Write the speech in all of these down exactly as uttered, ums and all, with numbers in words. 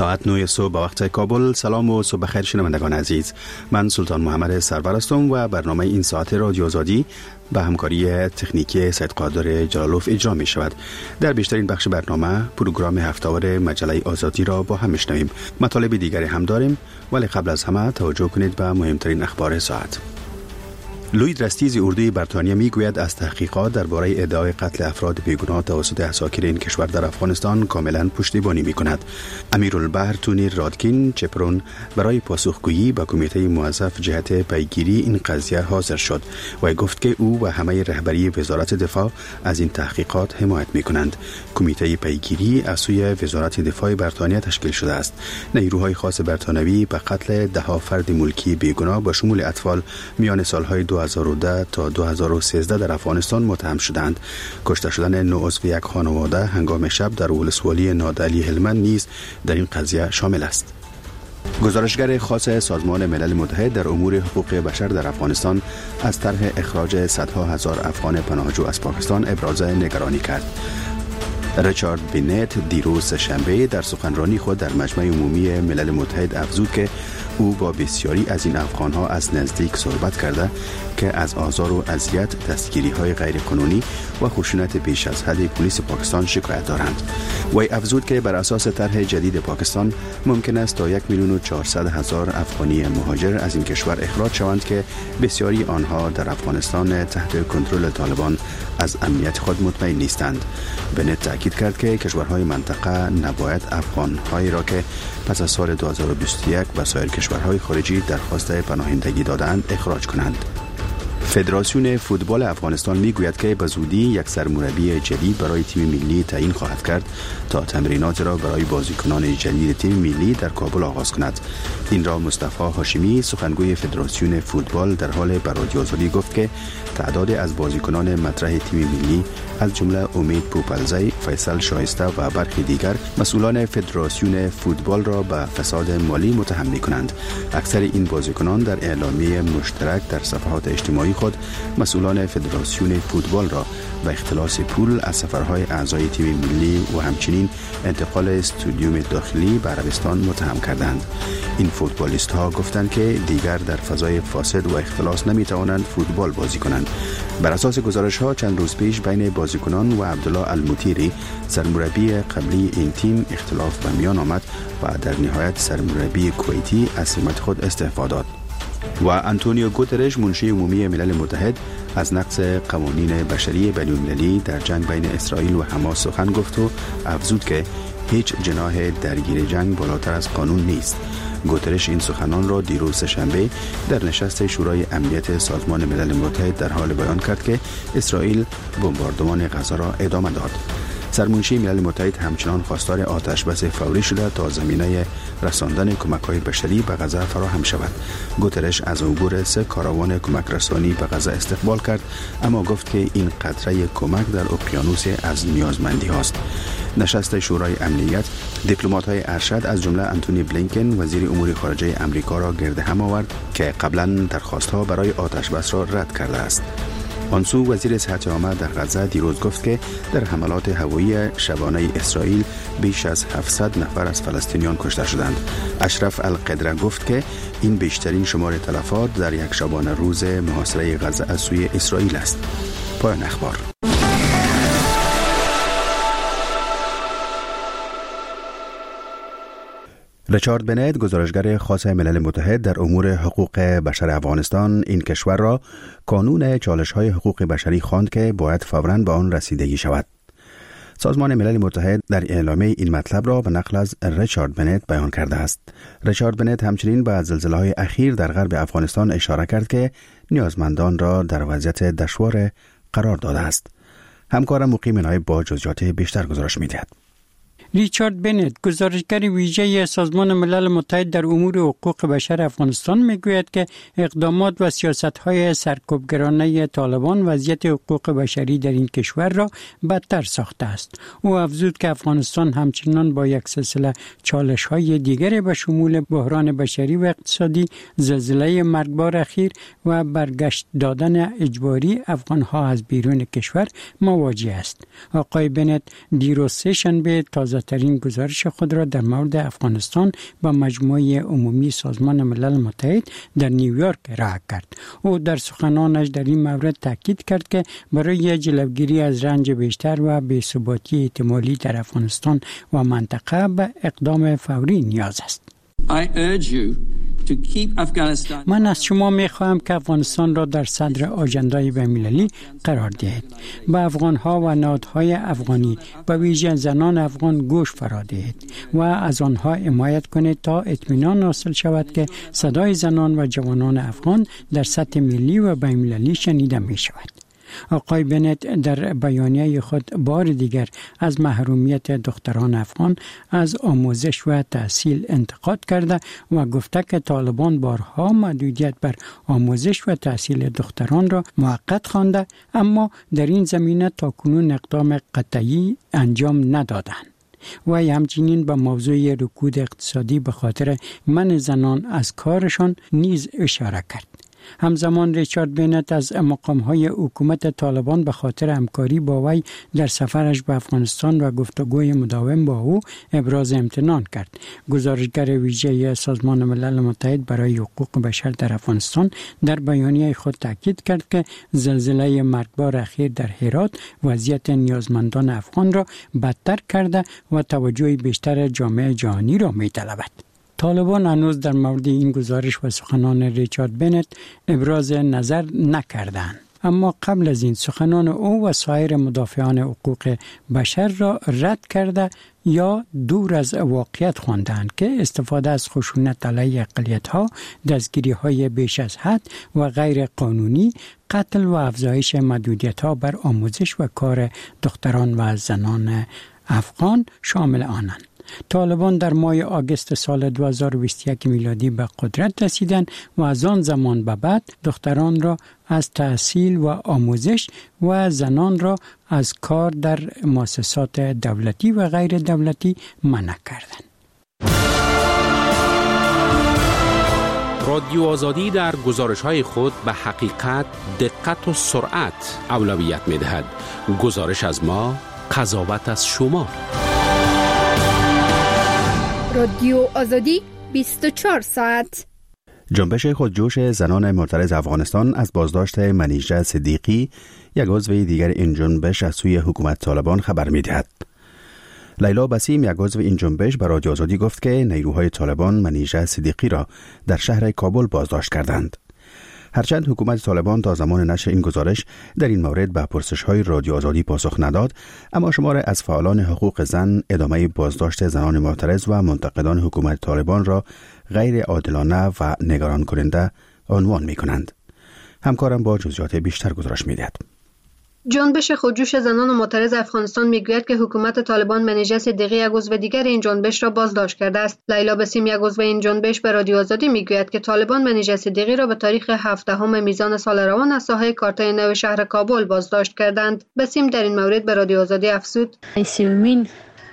ساعت نه صبح به وقت کابل. سلام و صبح بخیر شنوندگان عزیز. من سلطان محمد سرور هستم و برنامه این ساعت رادیو آزادی به همکاری تکنیکی سید قادر جلالوف اجرا می شود. در بیشترین بخش برنامه پروگرام هفته‌وار مجله آزادی را با هم میشنویم. مطالب دیگری هم داریم، ولی قبل از همه توجه کنید به مهمترین اخبار ساعت. لوید رستیز اردوی بریتانیا میگوید از تحقیقات درباره ادعای قتل افراد بیگناه توسط عساکر این کشور در افغانستان کاملا پشتیبانی میکند. امیرالبحر تونی رادکین چپرون برای پاسخگویی به کمیته موظف جهت پیگیری این قضیه حاضر شد و گفت که او و همه رهبری وزارت دفاع از این تحقیقات حمایت میکنند. کمیته پیگیری از سوی وزارت دفاع بریتانیا تشکیل شده است. نیروهای خاص بریتانیایی به قتل ده ها فرد ملکی بیگناه با شمول اطفال میان سالهای دو هزار و ده تا دو هزار و سیزده در افغانستان متهم شدند. کشته شدن نه عضو یک خانواده هنگام شب در ولسوالی نادعلی هلمند نیز در این قضیه شامل است. گزارشگر خاص سازمان ملل متحد در امور حقوق بشر در افغانستان از طرح اخراج صدها هزار افغان پناهجو از پاکستان ابراز نگرانی کرد. ریچارد بینت دیروز شنبه در سخنرانی خود در مجمع عمومی ملل متحد افزود که او با بسیاری از این افغان‌ها از نزدیک صحبت کرده که از آزار و اذیت، دستگیری‌های غیرقانونی و خشونت بیش از حد پلیس پاکستان شکایت دارند. وی افزود که بر اساس طرح جدید پاکستان ممکن است تا یک میلیون و چهارصد هزار افغانی مهاجر از این کشور اخراج شوند که بسیاری آنها در افغانستان تحت کنترل طالبان از امنیت خود مطمئن نیستند. بنت تاکید کرد که کشورهای منطقه نباید افغان‌هایی را که پس از سال دو هزار و بیست و یک به سایر کشورهای خارجی درخواست پناهندگی دادند اخراج کنند. فدراسیون فوتبال افغانستان میگوید که به زودی یک سرمربی جدید برای تیم ملی تعیین خواهد کرد تا تمرینات را برای بازیکنان جدید تیم ملی در کابل آغاز کند. این را مصطفی هاشمی سخنگوی فدراسیون فوتبال در حال به رادیو آزادی گفت که تعداد از بازیکنان مطرح تیم ملی از جمله امید پوپلزی، فیصل شایسته و برخی دیگر مسئولان فدراسیون فوتبال را به فساد مالی متهم می‌کنند. اکثر این بازیکنان در اعلامیه مشترک در صفحات اجتماعی خود مسئولان فدراسیون فوتبال را به اختلاس پول از سفرهای اعضای تیم ملی و همچنین انتقال استودیوم داخلی به عربستان متهم کردند. این فوتبالیست ها گفتند که دیگر در فضای فاسد و اختلاس نمیتوانند فوتبال بازی کنند. بر اساس گزارش ها چند روز پیش بین بازیکنان و عبدالله المطیری سرمربی قبلی این تیم اختلاف به میان آمد و در نهایت سرمربی کویتی از سمت خود استعفا داد. و آنتونیو گوترش منشی عمومی ملل متحد از نقض قوانین بشری بین‌المللی در جنگ بین اسرائیل و حماس سخن گفت و افزود که هیچ جناح درگیر جنگ بالاتر از قانون نیست. گوترش این سخنان را دیروز شنبه در نشست شورای امنیت سازمان ملل متحد در حال بیان کرد که اسرائیل بمباردمان غزه را ادامه داد. سرمنشی ملل متحد همچنان خواستار آتش بس فوری شده تا زمینه رساندن کمک‌های بشری به غزه فراهم شود. گوترش از عبور سه کاروان کمک رسانی به غزه استقبال کرد، اما گفت که این قطره کمک در اقیانوس از نیازمندی هاست. نشست شورای امنیت دیپلمات‌های ارشد از جمله آنتونی بلینکن وزیر امور خارجه آمریکا را گرد هم آورد که قبلا درخواست‌ها برای آتش بس را رد کرده است. آنسو وزیر صحت عامه در غزه دیروز گفت که در حملات هوایی شبانه اسرائیل بیش از هفتصد نفر از فلسطینیان کشته شدند. اشرف القدره گفت که این بیشترین شمار تلفات در یک شبانه روز محاصره غزه از سوی اسرائیل است. پایان اخبار. ریچارد بینت گزارشگر خاص ملل متحد در امور حقوق بشر افغانستان این کشور را کانون چالش‌های حقوق بشری خواند که باید فوراً به آن رسیدگی شود. سازمان ملل متحد در اعلامیه این مطلب را به نقل از ریچارد بینت بیان کرده است. ریچارد بینت همچنین به زلزله‌های اخیر در غرب افغانستان اشاره کرد که نیازمندان را در وضعیت دشوار قرار داده است. همکارم مقیم نایب با جزئیات بیشتر گزارش می‌دهد. ریچارد بینت گزارشگر ویژه سازمان ملل متحد در امور حقوق بشر افغانستان میگوید که اقدامات و سیاست‌های سرکوبگرانه طالبان وضعیت حقوق بشری در این کشور را بدتر ساخته است. او افزود که افغانستان همچنان با یک سلسله چالش‌های دیگر به شمول بحران بشری و اقتصادی، زلزله مرگبار اخیر و برگشت دادن اجباری افغان‌ها از بیرون کشور مواجه است. آقای بینت دیروز سه شنبه تازه تازه‌ترین گزارش خود را در مورد افغانستان با مجمع عمومی سازمان ملل متحد در نیویورک ارائه کرد. او در سخنانش در این مورد تاکید کرد که برای جلوگیری از رنج بیشتر و بی‌ثباتی احتمالی در افغانستان و منطقه به اقدام فوری نیاز است. I urge you to keep Afghanistan. من از شما می خواهم که افغانستان را در صدر آژندای بین‌المللی قرار دهید. به افغان‌ها و نهادهای افغانی به ویژه زنان افغان گوش فرا دهید و از آنها حمایت کنید تا اطمینان حاصل شود که صدای زنان و جوانان افغان در سطح ملی و بین‌المللی شنیده می شود. آقای بنت در بیانیه خود بار دیگر از محرومیت دختران افغان از آموزش و تحصیل انتقاد کرده و گفته که طالبان بارها محدودیت بر آموزش و تحصیل دختران را موقت خوانده، اما در این زمینه تاکنون اقدام قطعی انجام ندادند. و همچنین به موضوع رکود اقتصادی به خاطر منع زنان از کارشان نیز اشاره کرد. همزمان ریچارد بنت از مقام‌های حکومت طالبان به خاطر همکاری با وی در سفرش به افغانستان و گفتگوی مداوم با او ابراز امتنان کرد. گزارشگر ویژه سازمان ملل متحد برای حقوق بشر در افغانستان در بیانیه خود تاکید کرد که زلزله مرگبار اخیر در هرات وضعیت نیازمندان افغان را بدتر کرده و توجه بیشتر جامعه جهانی را می‌طلبد. طالبان هنوز در مورد این گزارش و سخنان ریچارد بنت ابراز نظر نکردند، اما قبل از این سخنان او و سایر مدافعان حقوق بشر را رد کرده یا دور از واقعیت خواندند که استفاده از خشونت علیه اقلیت‌ها، دستگیری‌های بیش از حد و غیر قانونی، قتل و افزایش محدودیت‌ها بر آموزش و کار دختران و زنان افغان شامل آنند. طالبان در ماه آگوست سال دو هزار و بیست و یک میلادی به قدرت رسیدند و از آن زمان به بعد دختران را از تحصیل و آموزش و زنان را از کار در مؤسسات دولتی و غیر دولتی منع کردند. رادیو آزادی در گزارش‌های خود به حقیقت، دقت و سرعت اولویت می‌دهد. گزارش از ما، قضاوت از شما. رادیو آزادی بیست و چهار ساعت. جنبش خودجوش زنان معترض افغانستان از بازداشت منیژه صدیقی، یک عضو دیگر این جنبش، از سوی حکومت طالبان خبر می‌دهد. لیلا بسیم، یک عضو این جنبش، به رادیو آزادی گفت که نیروهای طالبان منیژه صدیقی را در شهر کابل بازداشت کردند. هرچند حکومت طالبان تا زمان نشر این گزارش در این مورد به پرسش‌های رادیو آزادی پاسخ نداد، اما شمار از فعالان حقوق زن ادامه بازداشت زنان معترض و منتقدان حکومت طالبان را غیر عادلانه و نگران کننده عنوان می‌کنند. همکارم با جزئیات بیشتر گزارش می‌دهد. جنبش خودجوش زنان معترض افغانستان میگوید که حکومت طالبان منیژه صدیقی، یک عضو دیگر این جنبش را بازداشت کرده است. لیلا بسیم، یک عضو این جنبش، به رادیو آزادی میگوید که طالبان منیژه صدیقی را به تاریخ هفدهم میزان سال روان از ساحه کارتای نو شهر کابل بازداشت کردند. بسیم در این مورد به رادیو آزادی افزود: سیومین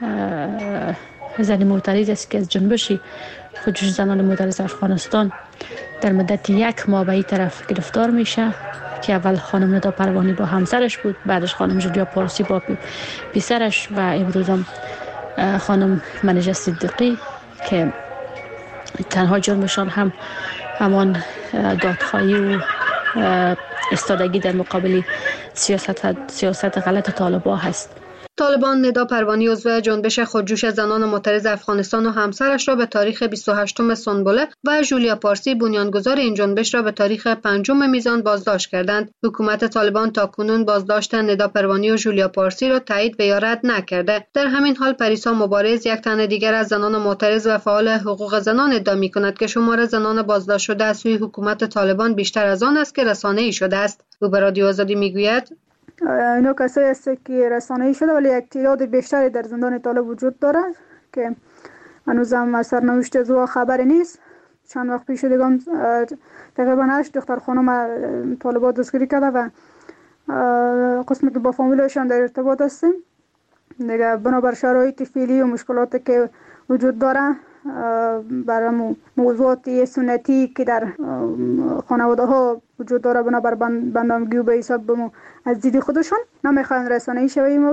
زن معترض است که از جنبش خودجوش زنان معترض افغانستان در مدت یک ماه به این طرف گرفتار میشه که اول خانم ندا پروانی با همسرش بود، بعدش خانم جولیا پارسی با پسرش و امروز هم خانم منیژه صدیقی که تنها جرمشان هم همان دادخواهی و ایستادگی در مقابل سیاست سیاست غلط طالبان هست. طالبان ندا پروانی، عضو جنبش خودجوش زنان معترض افغانستان، و همسرش را به تاریخ بیست و هشتم سنبله و جولیا پارسی، بنیانگذار این جنبش، را به تاریخ پنجم میزان بازداشت کردند. حکومت طالبان تاکنون بازداشت ندا پروانی و جولیا پارسی را تایید و یا رد نکرده. در همین حال پریسا مبارز، یک تن دیگر از زنان معترض و فعال حقوق زنان، ادعا می‌کند که شمار زنان بازداشت شده از سوی حکومت طالبان بیشتر از آن است که رسانه‌ای شده است. او به رادیو آزادی میگوید: اینا کسایی است که رسانه‌ای شده ولی یک تعداد بیشتری در زندان طالب وجود دارد که هنوز هم از سرنوشت از او خبری نیست. چند وقت پیش دیگه تقریبا هشت دختر خانم طالبات دستگیری کرده و قسمی که با فامیلشان در ارتباط هستیم. دیگه بنابر شرایط فعلی و مشکلاتی که وجود داره، برای موضوعات سنتی که در خانواده ها وجود داره، بنابر بندامگی و به حساب بمو از دید خودشان نمیخواین رسانه‌ای شوی این موضوع.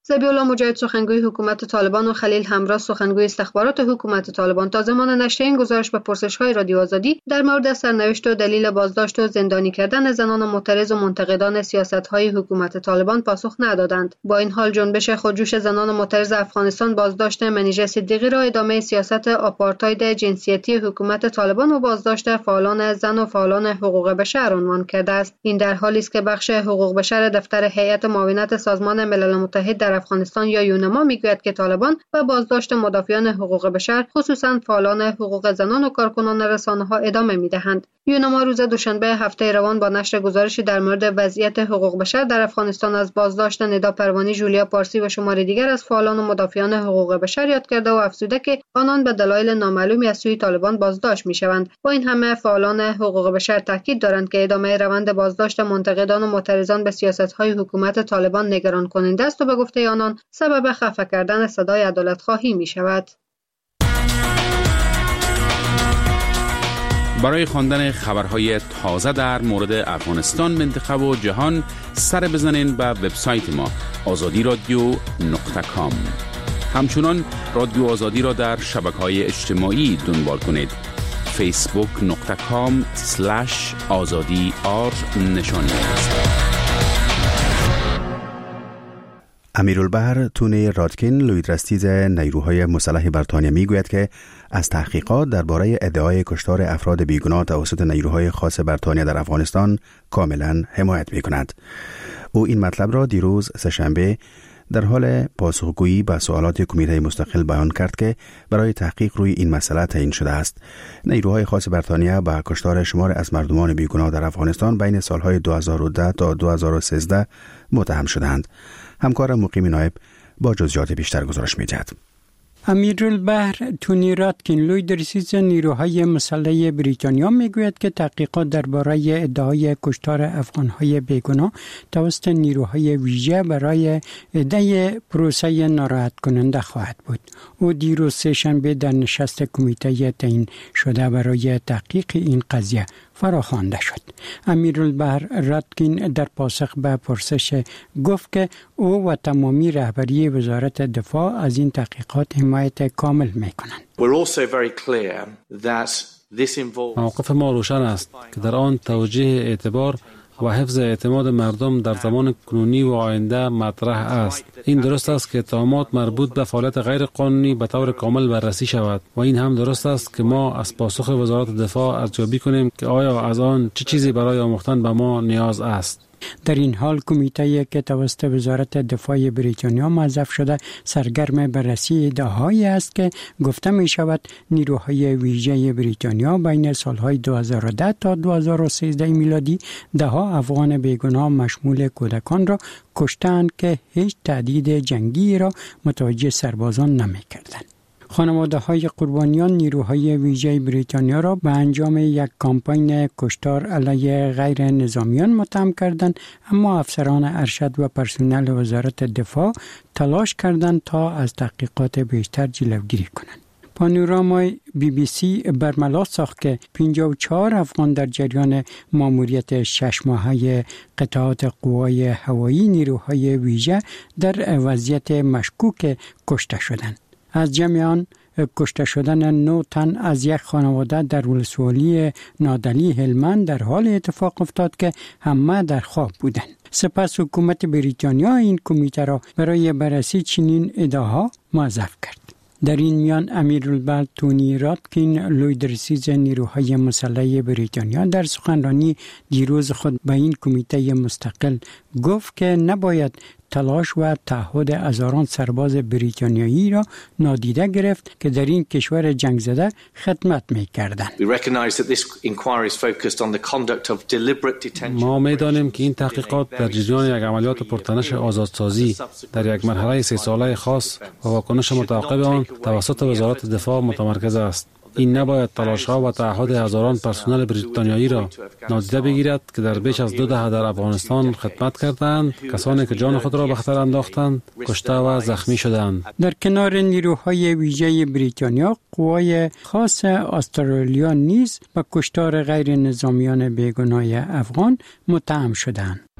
ذبیح‌الله مجاهد سخنگوی حکومت طالبان و خلیل همراز سخنگوی استخبارات حکومت طالبان تا زمان نشر این گزارش به پرسش‌های رادیو آزادی در مورد سرنوشت و دلیل بازداشت و زندانی کردن زنان معترض و منتقدان سیاست‌های حکومت طالبان پاسخ ندادند. با این حال جنبش خودجوش زنان معترض افغانستان بازداشت منیژه صدیقی را ادامه سیاست آپارتاید جنسیتی حکومت طالبان و بازداشت فعالان زن و فعالان حقوق بشر عنوان کرده است. این در حالی است که بخش حقوق بشر دفتر هیئت معاونت سازمان ملل متحد در افغانستان یا یونما میگوید که طالبان و بازداشت مدافعان حقوق بشر خصوصا فعالان حقوق زنان و کارکنان رسانه‌ها ادامه میدهند. یونما روز دوشنبه هفته روان با نشر گزارشی در مورد وضعیت حقوق بشر در افغانستان از بازداشت ندا پروانی، جولیا پارسی و شمار دیگر از فعالان و مدافعان حقوق بشر یاد کرده و افزوده که آنان به دلایل نامعلومی از سوی طالبان بازداشت میشوند. با این همه فعالان حقوق بشر تاکید دارند که ادامه روند بازداشت منتقدان و معترضان به سیاست‌های حکومت طالبان نگران کننده است و به گفته آنان سبب خفه کردن صدای عدالت‌خواهی می‌شود. برای خواندن خبرهای تازه در مورد افغانستان، منطقه و جهان سر بزنین به وبسایت ما آزادی رادیو نقطه کام. همچنان رادیو آزادی را در شبکه‌های اجتماعی دنبال کنید. فیسبوک نقطه کام سلش آزادی آر نشان است. امیرالبحر تونی رادکین، لویدرستیز نیروهای مسلح بریتانیا میگوید که از تحقیقات درباره ادعای کشتار افراد بیگناه توسط نیروهای خاص بریتانیا در افغانستان کاملا حمایت میکند. او این مطلب را دیروز سه‌شنبه در حال پاسخگویی به سوالات کمیته مستقل بیان کرد که برای تحقیق روی این مسئله تعیین شده است. نیروهای خاص بریتانیا به کشتار شمار از مردمان بیگناه در افغانستان بین سالهای دو هزار و ده تا دو هزار و سیزده متهم شدند. همکار مقیم نایب با جزئیات بیشتر گزارش می‌دهد. امیرالبحر تونی رادکین، لویدرستیز نیروهای مسلح بریتانیا میگوید که تحقیقات درباره ادعای کشتار افغانهای بیگناه توسط نیروهای ویژه برای ادعای پروسه ناراحت کننده خواهد بود. او دیروز سه‌شنبه در نشست کمیته تعیین شده برای تحقیق این قضیه فراخوانده شد. امیرالبحر رادکین در پاسخ به پرسش گفت که او و تمامی رهبری وزارت دفاع از این تحقیقات حمایت کامل میکنند. موقف ما روشن است که در آن توجیه اعتبار و حفظ اعتماد مردم در زمان کنونی و آینده مطرح است. این درست است که اتهامات مربوط به فعالیت غیر قانونی به طور کامل بررسی شود و این هم درست است که ما از پاسخ وزارت دفاع ارزیابی کنیم که آیا از آن چه چیزی برای آموختن به ما نیاز است. در این حال کمیته که توسط وزارت دفاع بریتانیا موظف شده سرگرم بررسی ادعاهایی است که گفته می شود نیروهای ویژه بریتانیا بین سالهای دو هزار و ده تا دو هزار و سیزده میلادی ده ها افغان بیگناه مشمول کودکان را کشتند که هیچ تهدید جنگی را متوجه سربازان نمی کردند. خانواده های قربانیان نیروهای ویژه بریتانیا را به انجام یک کامپاین کشتار علیه غیر نظامیان متهم کردند، اما افسران ارشد و پرسنل وزارت دفاع تلاش کردند تا از تحقیقات بیشتر جلوگیری کنند. پانورامای بی بی سی برملا ساخت که پنجاه و چهار افغان در جریان ماموریت شش ماهه قطعات قوای هوایی نیروهای ویژه در وضعیت مشکوک کشته شدند. از جمع آن کشته شدن نه تن از یک خانواده در ولسوالی نادلی هلمند در حال اتفاق افتاد که همه در خواب بودند. سپس حکومت بریتانیا این کمیته را برای بررسی چنین ادعاها موظف کرد. در این میان امیرالبحر تونی رادکین، لویدرستیز نیروهای مسلح بریتانیا در سخنرانی دیروز خود به این کمیته مستقل گفت که نباید تلاش و تعهد هزاران سرباز بریتانیایی را نادیده گرفت که در این کشور جنگ زده خدمت می‌کردند. ما می‌دانیم که این تحقیقات در جریان یک عملیات پرتنش آزادسازی در یک مرحله سه ساله خاص و واکنش متعاقب آن توسط وزارت دفاع متمرکز است. این نباید تلاش‌ها و تعهد هزاران پرسنل بریتانیایی را نادیده بگیرد که در بیش از دو دهه در افغانستان خدمت کردند، کسانی که جان خود را به خطر انداختند، کشته و زخمی شدند. در کنار نیروهای ویژه بریتانیا، قوای خاص استرالیا نیز به کشتار غیر نظامیان بیگناه افغان متهم شدند.